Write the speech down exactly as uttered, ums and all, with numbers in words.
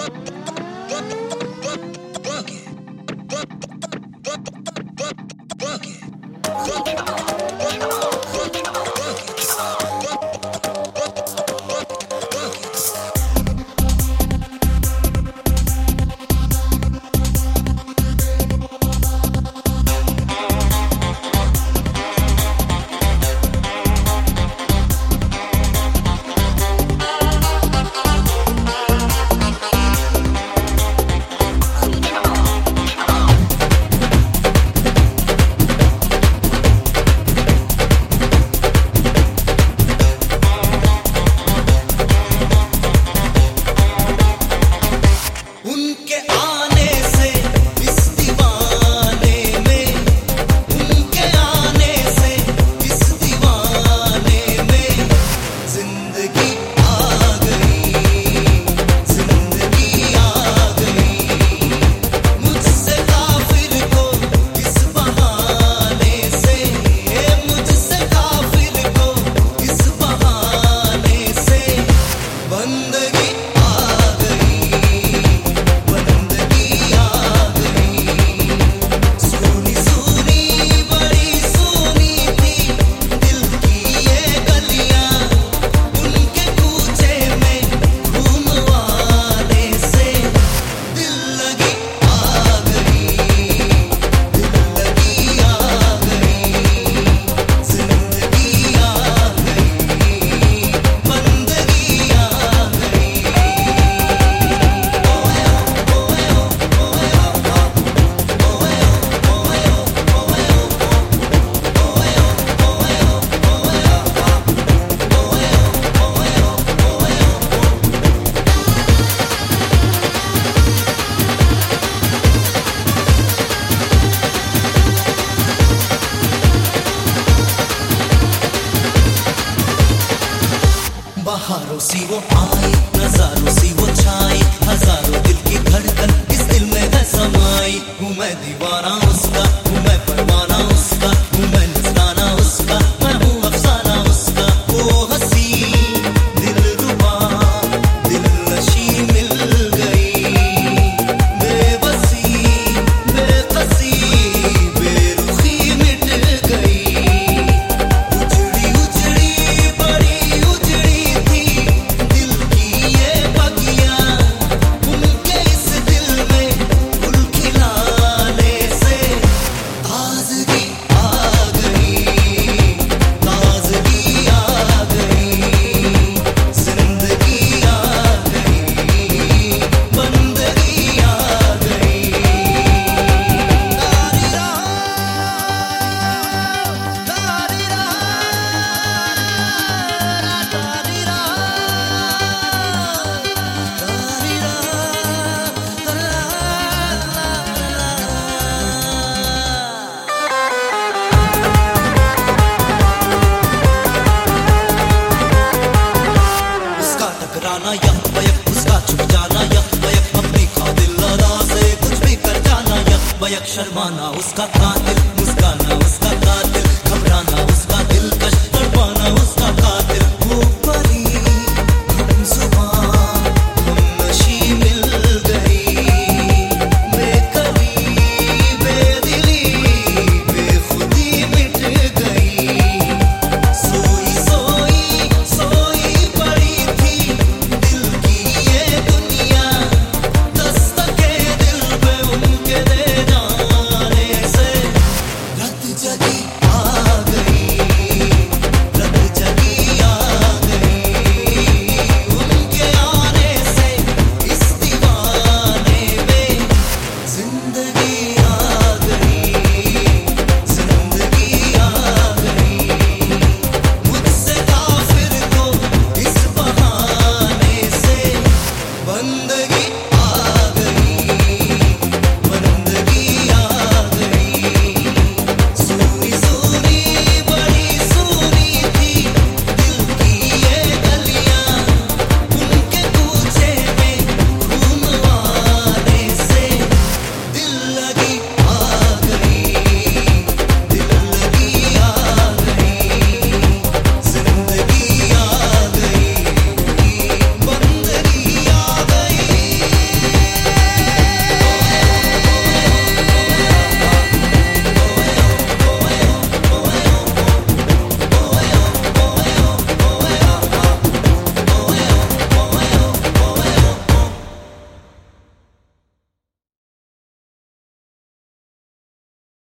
बहारों सी वो आई, नजारों सी वो छाई, हजारों दिल की धड़कन इस दिल में है समाई। हूँ मैं दीवाना उसका, हूँ मैं परवाना उसका, हूँ मैं नजराना उसका, मैं हूँ अफसाना उसका। वो हंसी दिलरुबा दिलनशी मिल गई, बेबसी बेकसी बेरुखी मिट गई। उजड़ी उजड़ी बड़ी उजड़ी थी दिल की ये बगिया, उनके इस दिल में फूल खिलाने से ताजगी आ गई, ताजगी आ गई, जिंदगी आ गई, बंदगी आ गई। दारी रा दारी रा दारी रा दारी उसका टकराना यक बयक, उसका छुप जाना यक बयक, अपनी कातिल अदा से कुछ भी कर जाना यक बयक। शर्माना उसका कातिल, मुस्काना उसका कातिल, घबराना उसका दिलकश, तड़पाना उसका कातिल। वो परी हमजुबां हमनशी मिल गई, बेकली बेदिली बेखुदी मिट गई। सोई सोई सोई पड़ी थी दिल की ये दुनिया, दस्तके दिल पे उनके दे जाने से रत जगी आ गई, रत जगी आ गई। उनके आने से इस दीवाने में जिंदगी आ गई, जिंदगी आ गई। मुझसे काफिर को इस बहाने से बंदगी